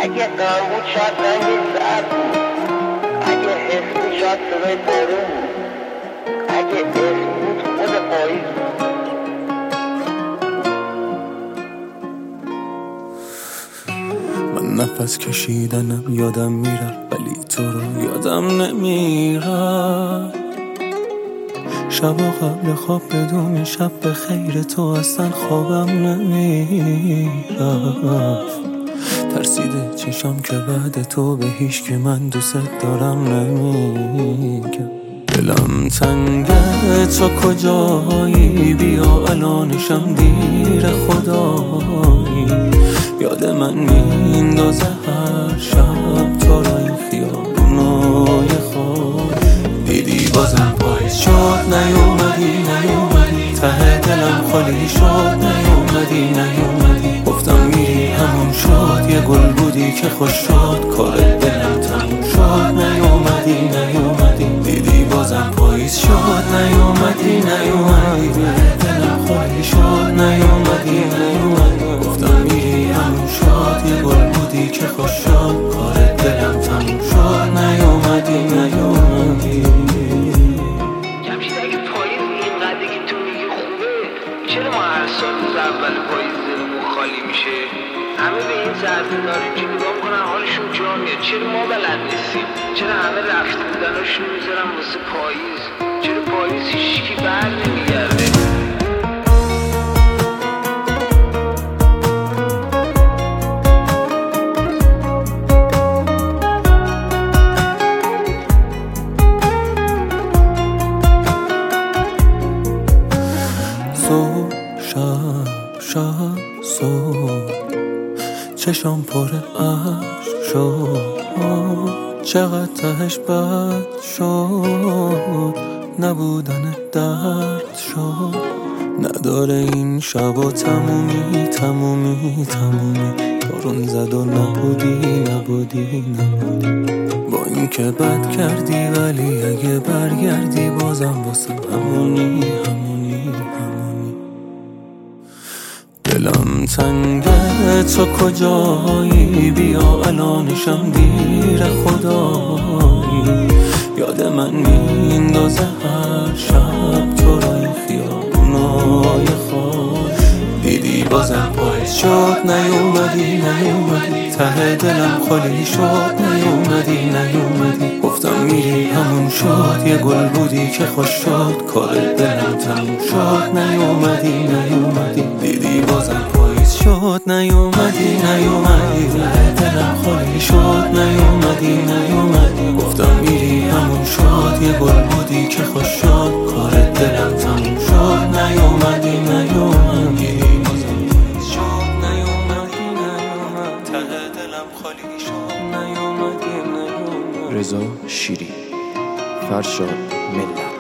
اگه قرار بود شاید رنگ زرد بود، اگه حس بود شاید صدای بارون بود، اگه اسم بود خود پاییز بود. من نفس کشیدنم یادم میره ولی تو رو یادم نمیره. شبا قبل خواب بدون شب به خیر تو اصلا خوابم نمیرفت. ترسیده چشم که بعد تو به هیچ که من دوست دارم نمیگم. دلم تنگه تو کجایی، بیا الانشم دیر خدایی. یاد من میندازه هر شب تو را این خیابونای خود. دیدی بازم پاییز شد نیومدی ته دلم خالی شد نیومدی گفتم میری همون شد. یه گل بودی که خوش شد کار دلم تموم شد نیومدی دیدی بازم پاییز شد نیومدی دلم خالی شد نیومدی گفتم میری همون شد. یه گل بودی که خوش شد کار دلم تموم شد نیومدی جمشید اگه پاییز اینقدر که تو میگی خوبه، چرا ما هر سال روز اول پاییز دلمون خالی میشه؟ همه به این سرزدار اینجا نگاه کنن حالشون جا میاد، چرا ما بلد نیستیم؟ چرا همه رفته بودناشون میذارن واسه پاییز؟ چرا پاییز هیچکی بر نمیگرده؟ شب چشم پر عشق شد، چقدر تهش بد شد، نبودن درد شد. نداره این شب و تمومی بارون زد و نبودی با این که بد کردی، ولی اگه برگردی بازم واسه همونی. دلم تنگه تو کجایی، بیا الانشم دیر خدایی. یاد من میندازه هر شب تو را این خیابونای خود. دیدی بازم پاییز شد نیومدی ته دلم خالی شد نیومدی گفتم میری همون شد. یه گل بودی که خوش شد کار دلم تموم شد نیومدی دیدی بازم پاییز شد نیومدی ته دلم خالی شد نیومدی گفتم میری همون شد. یه گل بودی که خوش شد کار دلم تموم شد نیومدی رضا شیری، فرشاد ملت.